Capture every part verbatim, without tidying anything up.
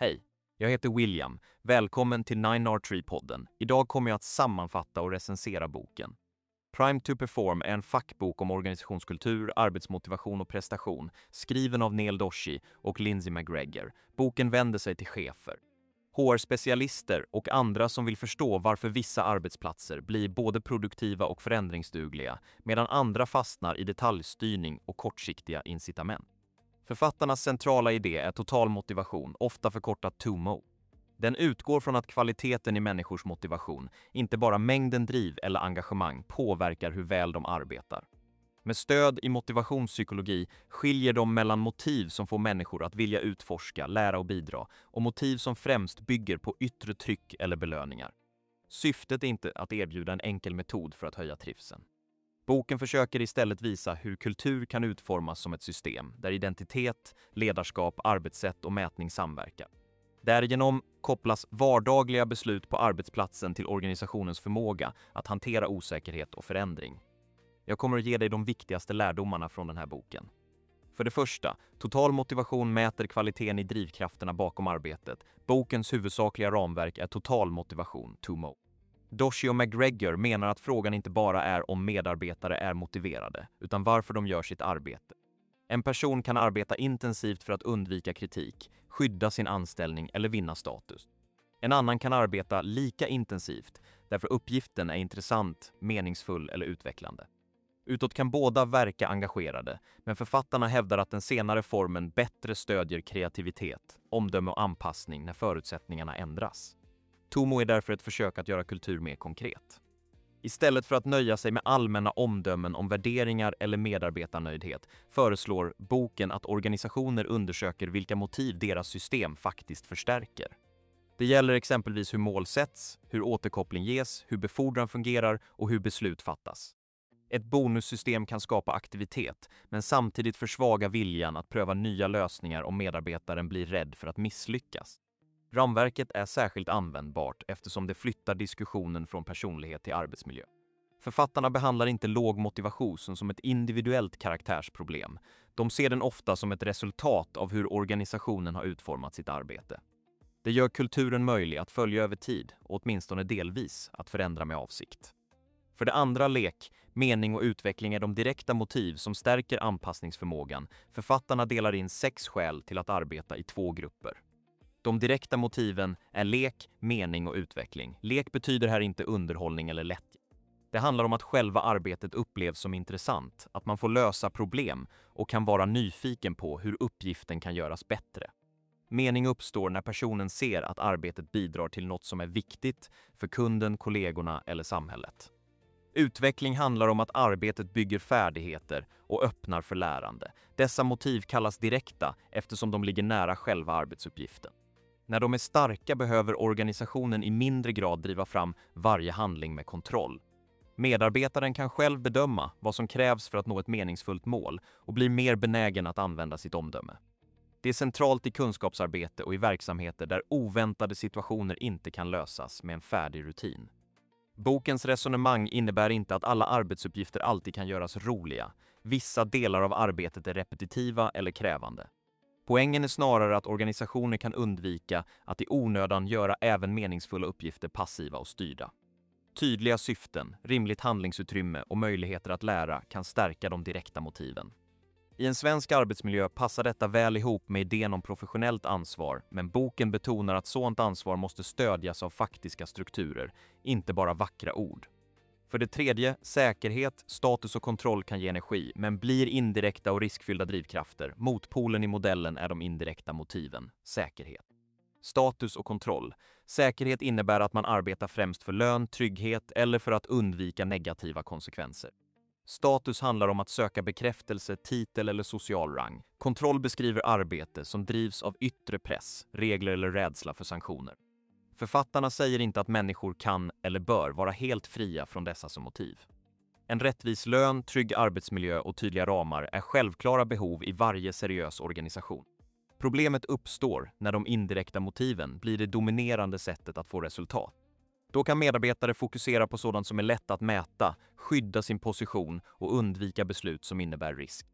Hej, jag heter William. Välkommen till nine R tre-podden. Idag kommer jag att sammanfatta och recensera boken. Prime to Perform är en fackbok om organisationskultur, arbetsmotivation och prestation, skriven av Neil Doshi och Lindsay McGregor. Boken vänder sig till chefer, H R-specialister och andra som vill förstå varför vissa arbetsplatser blir både produktiva och förändringsdugliga, medan andra fastnar i detaljstyrning och kortsiktiga incitament. Författarnas centrala idé är total motivation, ofta förkortat T O M O. Den utgår från att kvaliteten i människors motivation, inte bara mängden driv eller engagemang, påverkar hur väl de arbetar. Med stöd i motivationspsykologi skiljer de mellan motiv som får människor att vilja utforska, lära och bidra och motiv som främst bygger på yttre tryck eller belöningar. Syftet är inte att erbjuda en enkel metod för att höja trivseln. Boken försöker istället visa hur kultur kan utformas som ett system där identitet, ledarskap, arbetssätt och mätning samverkar. Därigenom kopplas vardagliga beslut på arbetsplatsen till organisationens förmåga att hantera osäkerhet och förändring. Jag kommer att ge dig de viktigaste lärdomarna från den här boken. För det första, total motivation mäter kvaliteten i drivkrafterna bakom arbetet. Bokens huvudsakliga ramverk är total motivation, T O M O. Doshi och McGregor menar att frågan inte bara är om medarbetare är motiverade, utan varför de gör sitt arbete. En person kan arbeta intensivt för att undvika kritik, skydda sin anställning eller vinna status. En annan kan arbeta lika intensivt därför uppgiften är intressant, meningsfull eller utvecklande. Utåt kan båda verka engagerade, men författarna hävdar att den senare formen bättre stödjer kreativitet, omdöme och anpassning när förutsättningarna ändras. T O M O är därför ett försök att göra kultur mer konkret. Istället för att nöja sig med allmänna omdömen om värderingar eller medarbetarnöjdhet föreslår boken att organisationer undersöker vilka motiv deras system faktiskt förstärker. Det gäller exempelvis hur mål sätts, hur återkoppling ges, hur befordran fungerar och hur beslut fattas. Ett bonussystem kan skapa aktivitet, men samtidigt försvaga viljan att pröva nya lösningar om medarbetaren blir rädd för att misslyckas. Ramverket är särskilt användbart eftersom det flyttar diskussionen från personlighet till arbetsmiljö. Författarna behandlar inte låg motivation som ett individuellt karaktärsproblem. De ser den ofta som ett resultat av hur organisationen har utformat sitt arbete. Det gör kulturen möjlig att följa över tid och åtminstone delvis att förändra med avsikt. För det andra, lek, mening och utveckling är de direkta motiv som stärker anpassningsförmågan. Författarna delar in sex skäl till att arbeta i två grupper. De direkta motiven är lek, mening och utveckling. Lek betyder här inte underhållning eller lättja. Det handlar om att själva arbetet upplevs som intressant, att man får lösa problem och kan vara nyfiken på hur uppgiften kan göras bättre. Mening uppstår när personen ser att arbetet bidrar till något som är viktigt för kunden, kollegorna eller samhället. Utveckling handlar om att arbetet bygger färdigheter och öppnar för lärande. Dessa motiv kallas direkta eftersom de ligger nära själva arbetsuppgiften. När de är starka behöver organisationen i mindre grad driva fram varje handling med kontroll. Medarbetaren kan själv bedöma vad som krävs för att nå ett meningsfullt mål och blir mer benägen att använda sitt omdöme. Det är centralt i kunskapsarbete och i verksamheter där oväntade situationer inte kan lösas med en färdig rutin. Bokens resonemang innebär inte att alla arbetsuppgifter alltid kan göras roliga. Vissa delar av arbetet är repetitiva eller krävande. Poängen är snarare att organisationer kan undvika att i onödan göra även meningsfulla uppgifter passiva och styrda. Tydliga syften, rimligt handlingsutrymme och möjligheter att lära kan stärka de direkta motiven. I en svensk arbetsmiljö passar detta väl ihop med idén om professionellt ansvar, men boken betonar att sådant ansvar måste stödjas av faktiska strukturer, inte bara vackra ord. För det tredje, säkerhet, status och kontroll kan ge energi, men blir indirekta och riskfyllda drivkrafter. Motpolen i modellen är de indirekta motiven, säkerhet. Status och kontroll. Säkerhet innebär att man arbetar främst för lön, trygghet eller för att undvika negativa konsekvenser. Status handlar om att söka bekräftelse, titel eller social rang. Kontroll beskriver arbete som drivs av yttre press, regler eller rädsla för sanktioner. Författarna säger inte att människor kan eller bör vara helt fria från dessa som motiv. En rättvis lön, trygg arbetsmiljö och tydliga ramar är självklara behov i varje seriös organisation. Problemet uppstår när de indirekta motiven blir det dominerande sättet att få resultat. Då kan medarbetare fokusera på sådant som är lätt att mäta, skydda sin position och undvika beslut som innebär risk.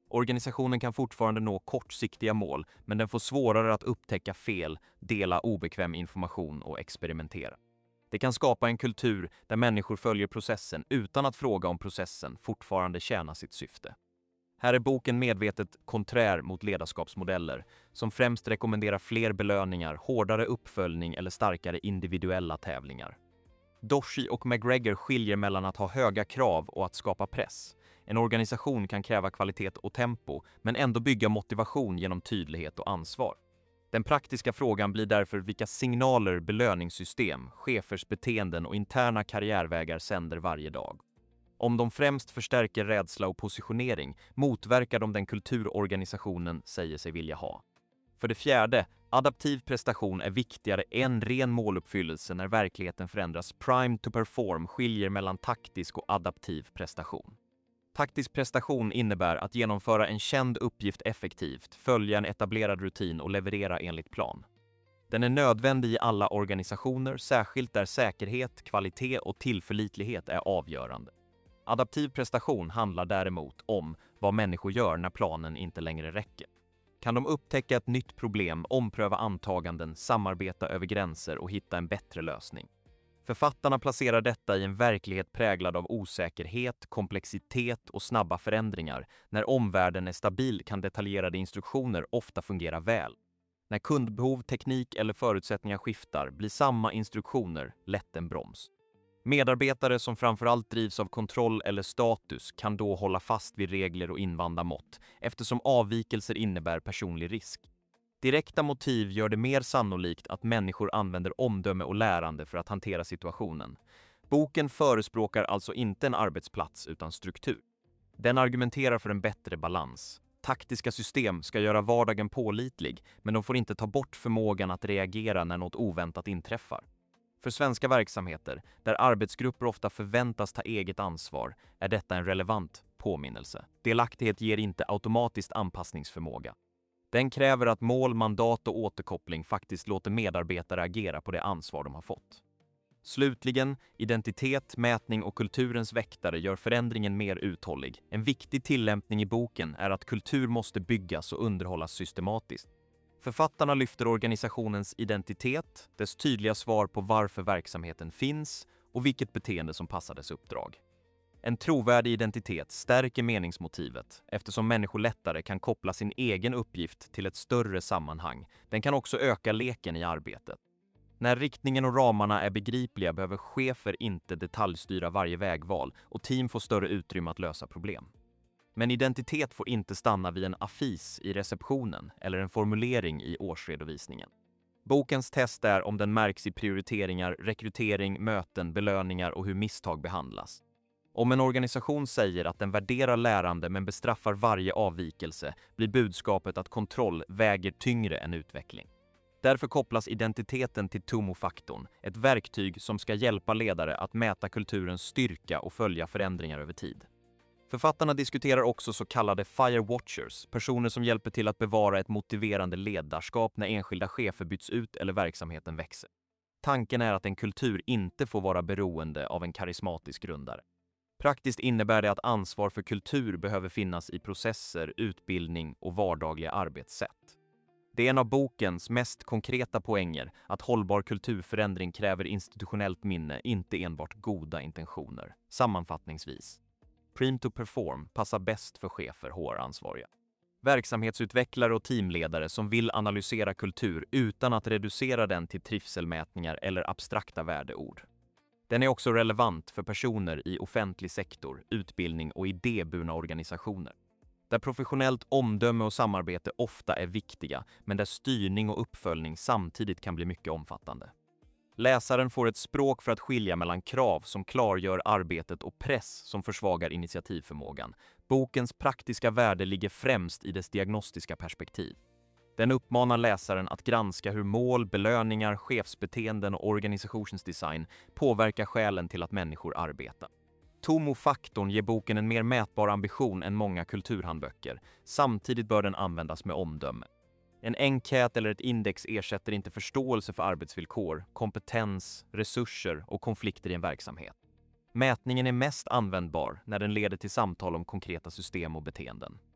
Organisationen kan fortfarande nå kortsiktiga mål, men den får svårare att upptäcka fel, dela obekväm information och experimentera. Det kan skapa en kultur där människor följer processen utan att fråga om processen fortfarande tjänar sitt syfte. Här är boken medvetet konträr mot ledarskapsmodeller som främst rekommenderar fler belöningar, hårdare uppföljning eller starkare individuella tävlingar. Doshi och McGregor skiljer mellan att ha höga krav och att skapa press. En organisation kan kräva kvalitet och tempo, men ändå bygga motivation genom tydlighet och ansvar. Den praktiska frågan blir därför vilka signaler, belöningssystem, chefers beteenden och interna karriärvägar sänder varje dag. Om de främst förstärker rädsla och positionering motverkar de den kultur organisationen säger sig vilja ha. För det fjärde, adaptiv prestation är viktigare än ren måluppfyllelse när verkligheten förändras. Prime to perform skiljer mellan taktisk och adaptiv prestation. Taktisk prestation innebär att genomföra en känd uppgift effektivt, följa en etablerad rutin och leverera enligt plan. Den är nödvändig i alla organisationer, särskilt där säkerhet, kvalitet och tillförlitlighet är avgörande. Adaptiv prestation handlar däremot om vad människor gör när planen inte längre räcker. Kan de upptäcka ett nytt problem, ompröva antaganden, samarbeta över gränser och hitta en bättre lösning? Författarna placerar detta i en verklighet präglad av osäkerhet, komplexitet och snabba förändringar. När omvärlden är stabil kan detaljerade instruktioner ofta fungera väl. När kundbehov, teknik eller förutsättningar skiftar blir samma instruktioner lätt en broms. Medarbetare som framförallt drivs av kontroll eller status kan då hålla fast vid regler och invanda mått, eftersom avvikelser innebär personlig risk. Direkta motiv gör det mer sannolikt att människor använder omdöme och lärande för att hantera situationen. Boken förespråkar alltså inte en arbetsplats utan struktur. Den argumenterar för en bättre balans. Taktiska system ska göra vardagen pålitlig, men de får inte ta bort förmågan att reagera när något oväntat inträffar. För svenska verksamheter, där arbetsgrupper ofta förväntas ta eget ansvar, är detta en relevant påminnelse. Delaktighet ger inte automatiskt anpassningsförmåga. Den kräver att mål, mandat och återkoppling faktiskt låter medarbetare agera på det ansvar de har fått. Slutligen, identitet, mätning och kulturens väktare gör förändringen mer uthållig. En viktig tillämpning i boken är att kultur måste byggas och underhållas systematiskt. Författarna lyfter organisationens identitet, dess tydliga svar på varför verksamheten finns och vilket beteende som passar dess uppdrag. En trovärdig identitet stärker meningsmotivet eftersom människor lättare kan koppla sin egen uppgift till ett större sammanhang. Den kan också öka leken i arbetet. När riktningen och ramarna är begripliga behöver chefer inte detaljstyra varje vägval och team får större utrymme att lösa problem. Men identitet får inte stanna vid en affisch i receptionen eller en formulering i årsredovisningen. Bokens test är om den märks i prioriteringar, rekrytering, möten, belöningar och hur misstag behandlas. Om en organisation säger att den värderar lärande men bestraffar varje avvikelse blir budskapet att kontroll väger tyngre än utveckling. Därför kopplas identiteten till TOMO-faktorn, ett verktyg som ska hjälpa ledare att mäta kulturens styrka och följa förändringar över tid. Författarna diskuterar också så kallade fire watchers, personer som hjälper till att bevara ett motiverande ledarskap när enskilda chefer byts ut eller verksamheten växer. Tanken är att en kultur inte får vara beroende av en karismatisk grundare. Praktiskt innebär det att ansvar för kultur behöver finnas i processer, utbildning och vardagliga arbetssätt. Det är en av bokens mest konkreta poänger att hållbar kulturförändring kräver institutionellt minne, inte enbart goda intentioner. Sammanfattningsvis. Prime to perform passar bäst för chefer, H R-ansvariga. Verksamhetsutvecklare och teamledare som vill analysera kultur utan att reducera den till trivselmätningar eller abstrakta värdeord. Den är också relevant för personer i offentlig sektor, utbildning och idéburna organisationer. Där professionellt omdöme och samarbete ofta är viktiga, men där styrning och uppföljning samtidigt kan bli mycket omfattande. Läsaren får ett språk för att skilja mellan krav som klargör arbetet och press som försvagar initiativförmågan. Bokens praktiska värde ligger främst i dess diagnostiska perspektiv. Den uppmanar läsaren att granska hur mål, belöningar, chefsbeteenden och organisationsdesign påverkar skälen till att människor arbetar. TOMO-faktorn ger boken en mer mätbar ambition än många kulturhandböcker. Samtidigt bör den användas med omdöme. En enkät eller ett index ersätter inte förståelse för arbetsvillkor, kompetens, resurser och konflikter i en verksamhet. Mätningen är mest användbar när den leder till samtal om konkreta system och beteenden.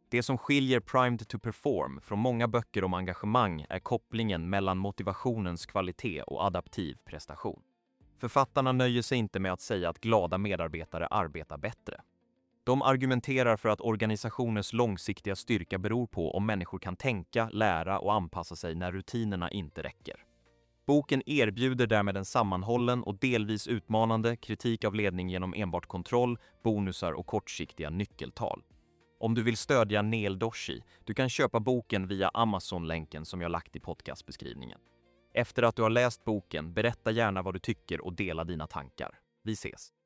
Det som skiljer Primed to Perform från många böcker om engagemang är kopplingen mellan motivationens kvalitet och adaptiv prestation. Författarna nöjer sig inte med att säga att glada medarbetare arbetar bättre. De argumenterar för att organisationers långsiktiga styrka beror på om människor kan tänka, lära och anpassa sig när rutinerna inte räcker. Boken erbjuder därmed en sammanhållen och delvis utmanande kritik av ledning genom enbart kontroll, bonusar och kortsiktiga nyckeltal. Om du vill stödja Neil Doshi, du kan köpa boken via Amazon-länken som jag lagt i podcastbeskrivningen. Efter att du har läst boken, berätta gärna vad du tycker och dela dina tankar. Vi ses!